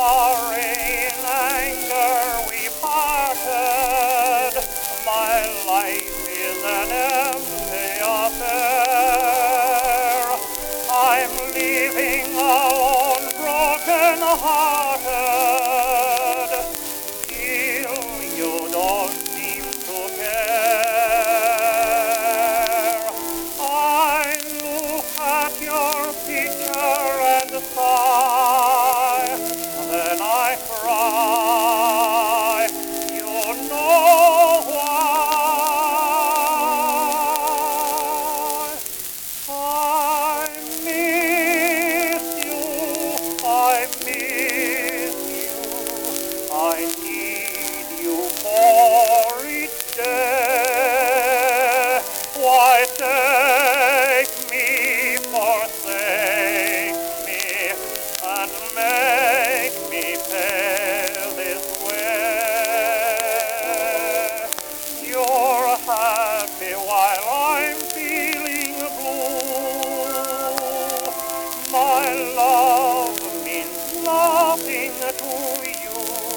for in anger we parted. My life is an empty affair. I'm leaving alone, broken-hearted. Still you don't seem to care. I look at your picture and sigh, then I cry. You know why. I miss you, I miss you, I need you more each day. Why take me, forsake me, and make me pay this way? You're happy while I'm feeling blue. My love means nothing to you.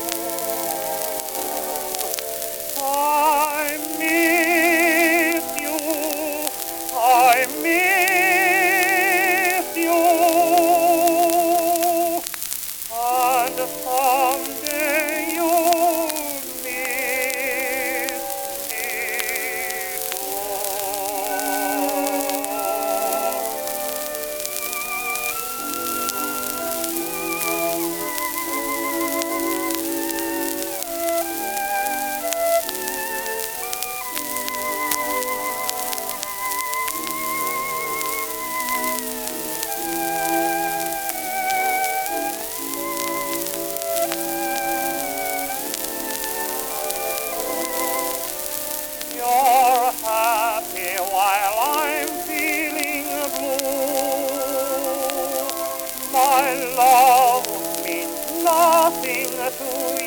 I miss you, I miss you, and someday you'll miss me You're happy while I'm feeling blue. My love means nothing to you.